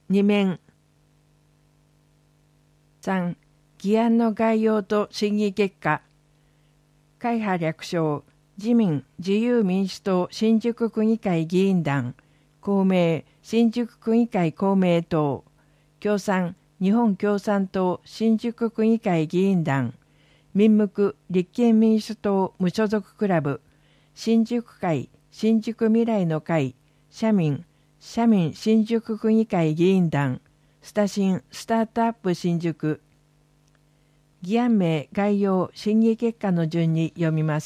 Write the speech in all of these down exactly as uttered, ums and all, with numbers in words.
に面。さん、議案の概要と審議結果。会派略称、自民自由民主党新宿区議会議員団、公明新宿区議会公明党、共産日本共産党新宿区議会議員団、民無立憲民主党無所属クラブ、新宿会新宿未来の会、社民社民新宿区議会議員団、スタシンスタートアップ新宿。議案名概要審議結果の順に読みます。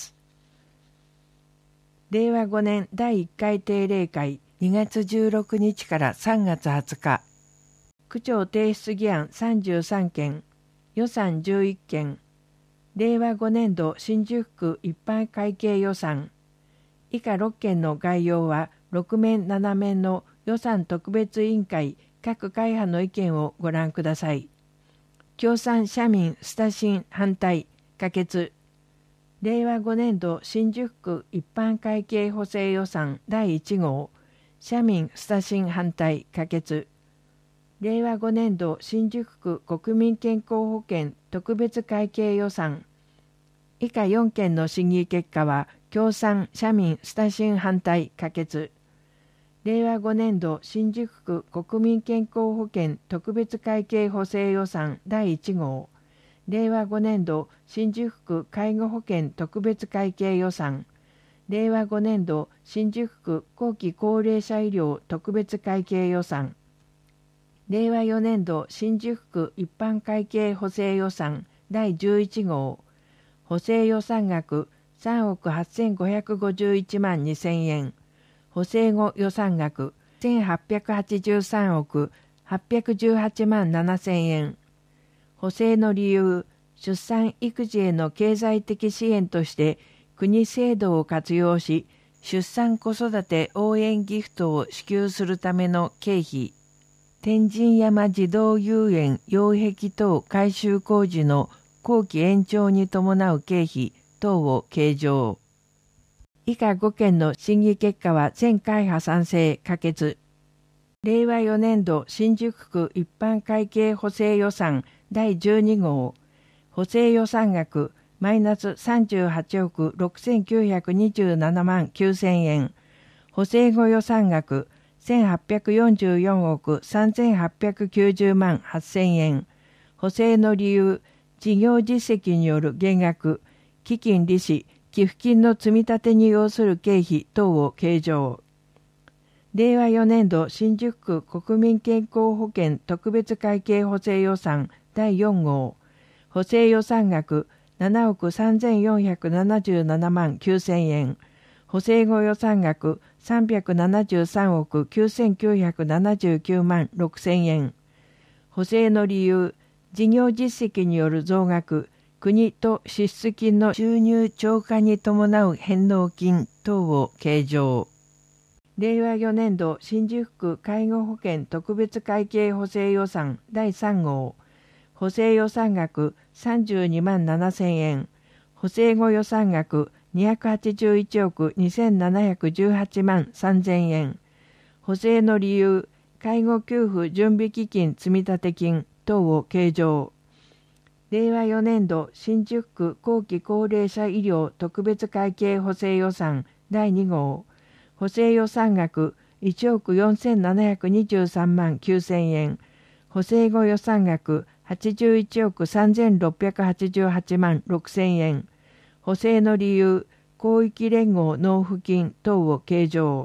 れいわごねんだいいっかい定例会にがつじゅうろくにちからさんがつはつか。区長提出議案さんじゅうさんけん、予算じゅういっけん、れいわごねんど新宿区一般会計予算。以下ろっけんの概要はろくめんななめんの予算特別委員会各会派の意見をご覧ください。共産社民スタシン反対可決。れいわごねんど新宿区一般会計補正予算だいいち号、社民スタシン反対可決。れいわごねんど新宿区国民健康保険特別会計予算。以下よんけんの審議結果は共産社民スタシン反対可決。れいわごねんど新宿区国民健康保険特別会計補正予算だいいち号、れいわごねんど新宿区介護保険特別会計予算、れいわごねんど新宿区後期高齢者医療特別会計予算、れいわよねんど新宿区一般会計補正予算だいじゅういち号、補正予算額さんおくはっせんごひゃくごじゅういちまんにせんえん、補正後予算額せんはっぴゃくはちじゅうさんおくはっぴゃくじゅうはちまんななせんえん。補正の理由、出産育児への経済的支援として国制度を活用し、出産子育て応援ギフトを支給するための経費、天神山児童遊園擁壁等改修工事の工期延長に伴う経費等を計上。以下ごけんの審議結果は全会派賛成可決。れいわよねんど新宿区一般会計補正予算だいじゅうに号、補正予算額マイナスさんじゅうはちおくろくせんきゅうひゃくにじゅうななまんきゅうせんえん、補正後予算額せんはっぴゃくよんじゅうよんおくさんぜんはっぴゃくきゅうじゅうまんはっせんえん、補正の理由、事業実績による減額、基金利子、寄付金の積み立てに要する経費等を計上。れいわよねんど新宿区国民健康保険特別会計補正予算だいよん号、補正予算額ななおくさんぜんよんひゃくななじゅうななまんきゅうせんえん、補正後予算額さんびゃくななじゅうさんおくきゅうせんきゅうひゃくななじゅうきゅうまんろくせんえん。補正の理由、事業実績による増額、国と支出金の収入超過に伴う返納金等を計上。れいわよねんど新宿区介護保険特別会計補正予算だいさん号、補正予算額さんじゅうにまんななせんえん、補正後予算額にひゃくはちじゅういちおくにせんななひゃくじゅうはちまんさんぜんえん、補正の理由、介護給付準備基金積立金等を計上。れいわよねんど新宿区後期高齢者医療特別会計補正予算だいに号、補正予算額いちおくよんせんななひゃくにじゅうさんまんきゅうせんえん、補正後予算額はちじゅういちおくさんぜんろっぴゃくはちじゅうはちまんろくせんえん、補正の理由、広域連合納付金等を計上。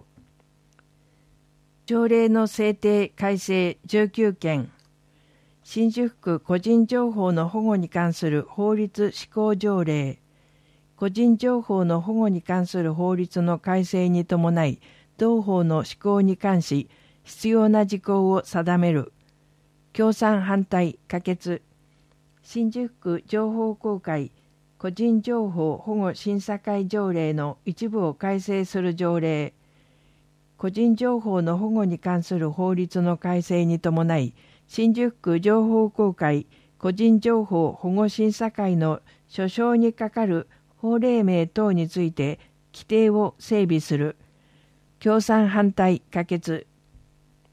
条例の制定改正じゅうきゅうけん、新宿区個人情報の保護に関する法律施行条例、個人情報の保護に関する法律の改正に伴い、同法の施行に関し、必要な事項を定める。共産反対可決。新宿区情報公開個人情報保護審査会条例の一部を改正する条例、個人情報の保護に関する法律の改正に伴い、新宿区情報公開個人情報保護審査会の訴訟に係る法令名等について規定を整備する。共産反対可決。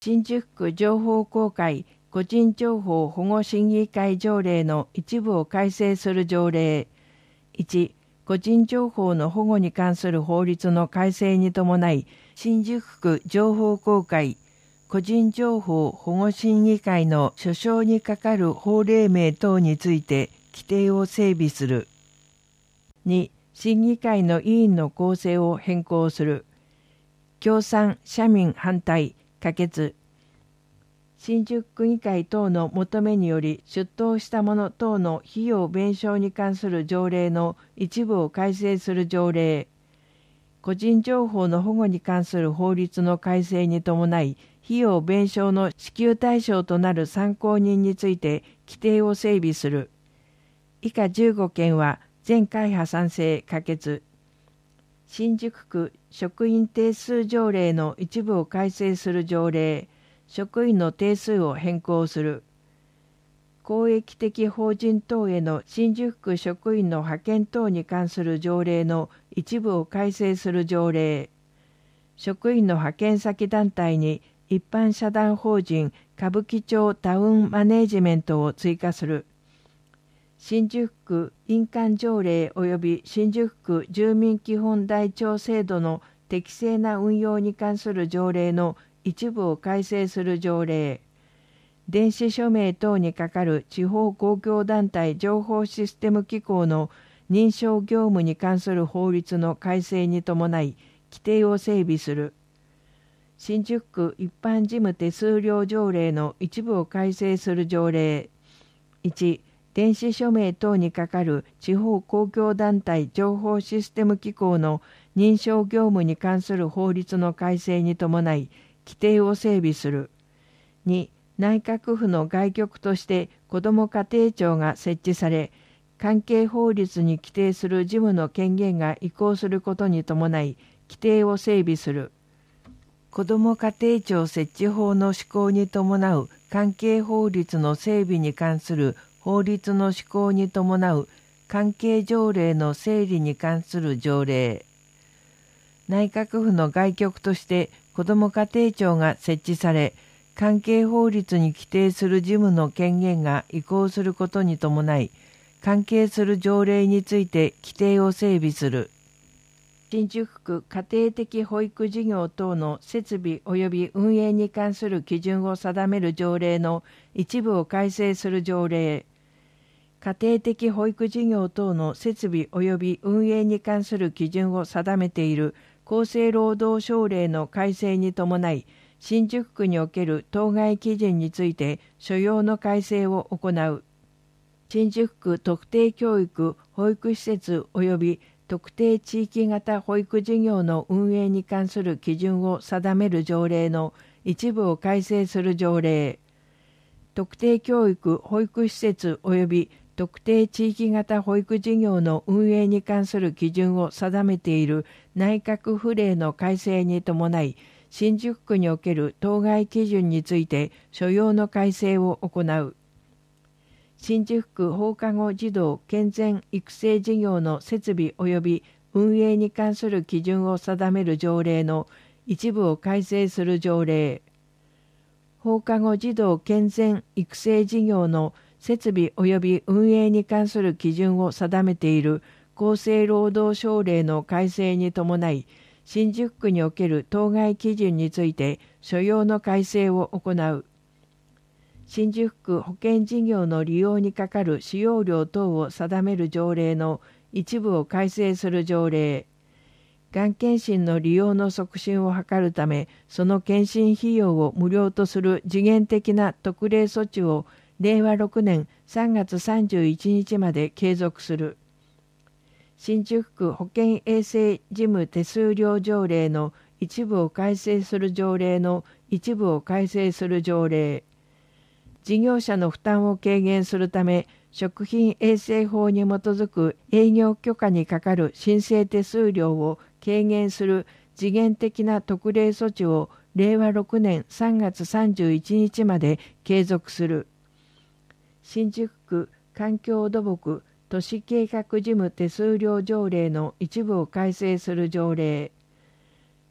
新宿区情報公開個人情報保護審議会条例の一部を改正する条例。いち、個人情報の保護に関する法律の改正に伴い、新宿区情報公開個人情報保護審議会の訴訟に係る法令名等について規定を整備する。に、審議会の委員の構成を変更する。共産、社民反対、可決。新宿区議会等の求めにより出頭した者等の費用弁償に関する条例の一部を改正する条例。個人情報の保護に関する法律の改正に伴い、費用弁償の支給対象となる参考人について規定を整備する。以下じゅうごけんは全会派賛成可決。新宿区職員定数条例の一部を改正する条例。職員の定数を変更する。公益的法人等への新宿区職員の派遣等に関する条例の一部を改正する条例。職員の派遣先団体に一般社団法人歌舞伎町タウンマネージメントを追加する。新宿区印鑑条例及び新宿区住民基本台帳制度の適正な運用に関する条例の一部を改正する条例。電子署名等に係る地方公共団体情報システム機構の認証業務に関する法律の改正に伴い規定を整備する。新宿区一般事務手数料条例の一部を改正する条例。いち、電子署名等に係る地方公共団体情報システム機構の認証業務に関する法律の改正に伴い規定を整備する。に、内閣府の外局として子ども家庭庁が設置され、関係法律に規定する事務の権限が移行することに伴い、規定を整備する。子ども家庭庁設置法の施行に伴う関係法律の整備に関する法律の施行に伴う関係条例の整理に関する条例。内閣府の外局として子ども家庭庁が設置され、関係法律に規定する事務の権限が移行することに伴い、関係する条例について規定を整備する。新宿区家庭的保育事業等の設備及び運営に関する基準を定める条例の一部を改正する条例。家庭的保育事業等の設備及び運営に関する基準を定めている厚生労働省令の改正に伴い、新宿区における当該基準について所要の改正を行う。新宿区特定教育保育施設及び特定地域型保育事業の運営に関する基準を定める条例の一部を改正する条例。特定教育保育施設及び特定地域型保育事業の運営に関する基準を定めている内閣府令の改正に伴い、新宿区における当該基準について所要の改正を行う。新宿区放課後児童健全育成事業の設備及び運営に関する基準を定める条例の一部を改正する条例。放課後児童健全育成事業の設備及び運営に関する基準を定めている厚生労働省令の改正に伴い、新宿区における当該基準について所要の改正を行う。新宿区保健事業の利用にかかる使用料等を定める条例の一部を改正する条例。がん検診の利用の促進を図るため、その検診費用を無料とする時限的な特例措置をれいわろくねんさんがつさんじゅういちにちまで継続する。新宿区保健衛生事務手数料条例の一部を改正する条例の一部を改正する条例。事業者の負担を軽減するため、食品衛生法に基づく営業許可にかかる申請手数料を軽減する時限的な特例措置をれいわろくねんさんがつさんじゅういちにちまで継続する。新宿区環境土木都市計画事務手数料条例の一部を改正する条例。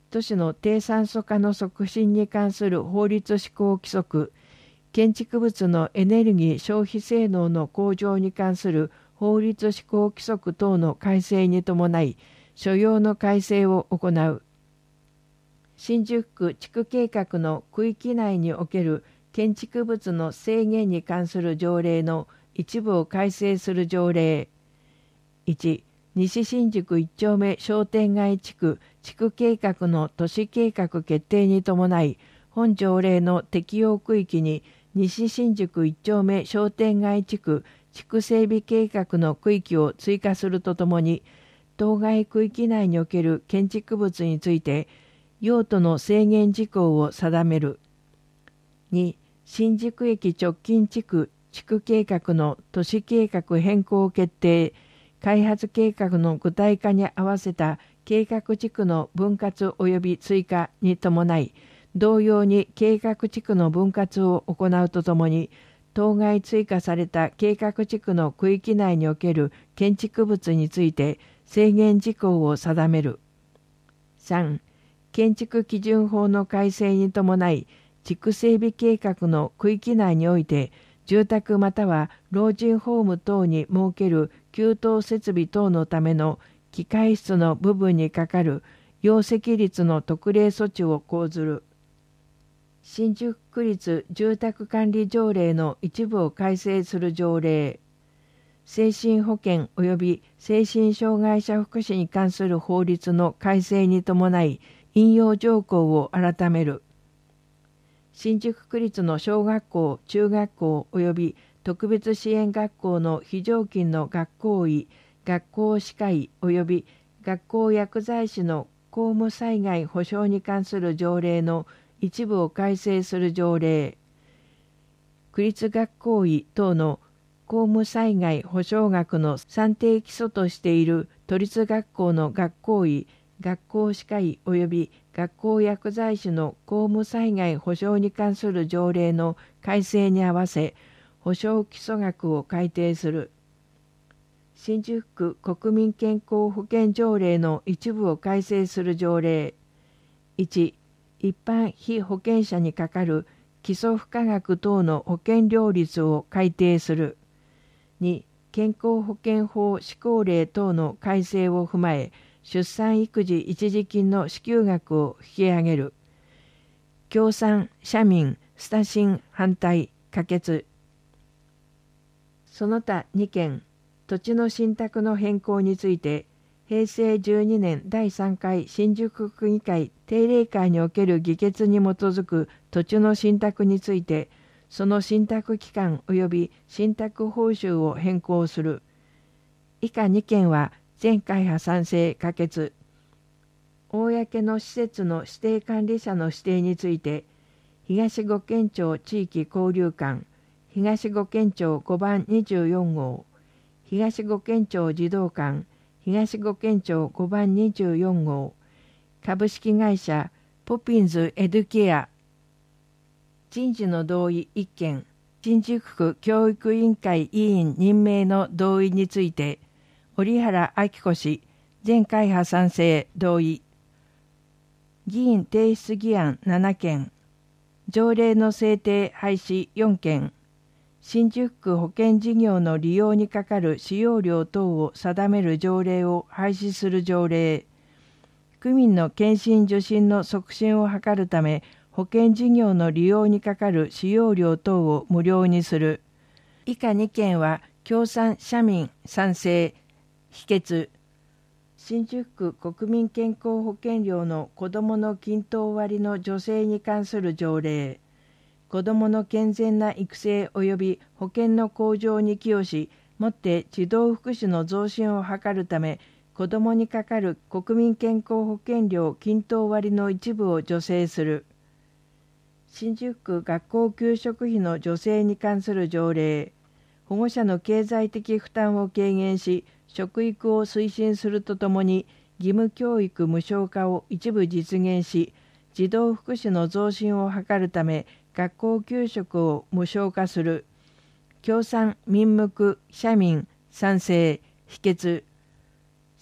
都市の低酸素化の促進に関する法律施行規則、建築物のエネルギー消費性能の向上に関する法律施行規則等の改正に伴い、所要の改正を行う。新宿区地区計画の区域内における建築物の制限に関する条例の一部を改正する条例。いち、西新宿一丁目商店街地区地区計画の都市計画決定に伴い、本条例の適用区域に西新宿一丁目商店街地区地区整備計画の区域を追加するとともに、当該区域内における建築物について、用途の制限事項を定める。に、新宿駅直近地区地区計画の都市計画変更決定、開発計画の具体化に合わせた計画地区の分割及び追加に伴い、同様に計画地区の分割を行うとともに、当該追加された計画地区の区域内における建築物について制限事項を定める。さん、建築基準法の改正に伴い、地区整備計画の区域内において、住宅または老人ホーム等に設ける給湯設備等のための機械室の部分にかかる容積率の特例措置を講ずる。新宿区立住宅管理条例の一部を改正する条例。精神保健及び精神障害者福祉に関する法律の改正に伴い、引用条項を改める。新宿区立の小学校、中学校及び特別支援学校の非常勤の学校医、学校歯科医及び学校薬剤師の公務災害保障に関する条例の一部を改正する条例。区立学校医等の公務災害保障額の算定基礎としている都立学校の学校医、学校歯科医及び学校薬剤師の公務災害保障に関する条例の改正に合わせ、保障基礎額を改定する。新宿区国民健康保険条例の一部を改正する条例。いち、一般被保険者にかかる基礎付加額等の保険料率を改定する。に、健康保険法施行令等の改正を踏まえ、出産育児一時金の支給額を引き上げる。共産、社民、スタシン反対、可決。その他にけん、土地の信託の変更について、へいせいじゅうにねんだいさんかい新宿区議会定例会における議決に基づく土地の信託について、その信託期間及び信託報酬を変更する。以下にけんは全会派賛成可決。公の施設の指定管理者の指定について、東五軒町地域交流館、東五軒町ごばんにじゅうよんごう、東五軒町児童館、東五軒町ごばんにじゅうよんごう、株式会社ポピンズエドケア、人事の同意いっけん、新宿区教育委員会委員任命の同意について、折原明子氏、全会派賛成同意。議員提出議案ななけん、条例の制定廃止よんけん、新宿区保険事業の利用にかかる使用料等を定める条例を廃止する条例。区民の検診受診の促進を図るため、保険事業の利用にかかる使用料等を無料にする。以下にけんは共産社民賛成否決。新宿区国民健康保険料の子どもの均等割の助成に関する条例。子どもの健全な育成及び保険の向上に寄与し、もって児童福祉の増進を図るため、子どもにかかる国民健康保険料均等割の一部を助成する。新宿区学校給食費の助成に関する条例。保護者の経済的負担を軽減し、食育を推進するとともに、義務教育無償化を一部実現し、児童福祉の増進を図るため、学校給食を無償化する。共産、民目、社民、賛成、否決。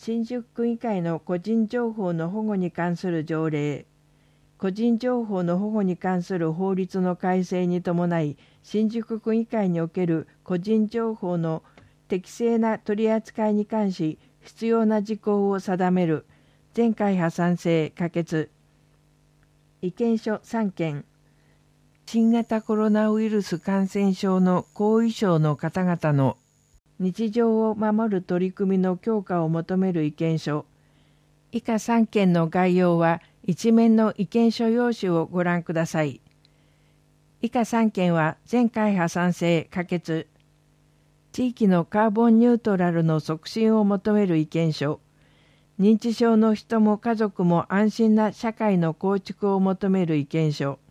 新宿区議会の個人情報の保護に関する条例、個人情報の保護に関する法律の改正に伴い、新宿区議会における個人情報の適正な取り扱いに関し必要な事項を定める。全会派賛成可決。意見書さんけん。新型コロナウイルス感染症の後遺症の方々の日常を守る取り組みの強化を求める意見書。以下さんけんの概要は一面の意見書用紙をご覧ください。以下さんけんは全会派賛成可決。地域のカーボンニュートラルの促進を求める意見書。認知症の人も家族も安心な社会の構築を求める意見書。